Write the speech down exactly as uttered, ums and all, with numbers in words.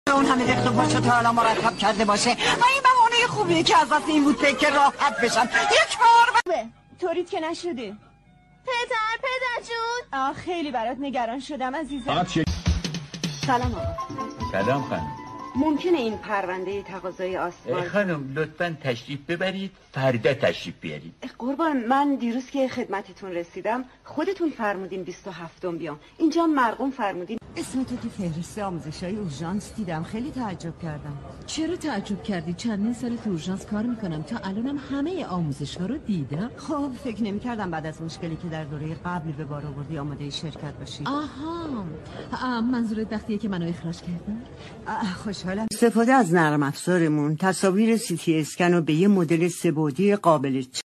اون همه رخت و پاچه تا حالا مرتب کرده باشه و این بهانه خوبیه که از دست این بود که راحت بشم یک بار ب... طورید که نشده. پدر پدر جون آه خیلی برات نگران شدم عزیزم. فقط چه... سلام آقا. سلام خانم. ممکنه این پرونده تقاضای آسمان خانم لطفاً تشریف ببرید، فردا تشریف بیارید. قربان من دیروز که خدمتتون رسیدم خودتون فرمودین بیست و هفتم بیام، اینجا مرقوم فرمودین. اسم تو تو فهرست آموزش‌های اورژانس دیدم، خیلی تعجب کردم. چرا تعجب کردی؟ چندین سال تو اورژانس کار میکنم، تا الانم همه آموزش‌ها رو دیدم. خب فکر نمی‌کردم بعد از مشکلی که در دوره قبل به بار آوردی آماده شرکت باشی. آها، منظورت وقتیه که منو اخراج کردن؟ خوشحالم. استفاده از نرم افزارمون تصاویر سی تی اسکن رو به یه مدل سه‌بعدی قابل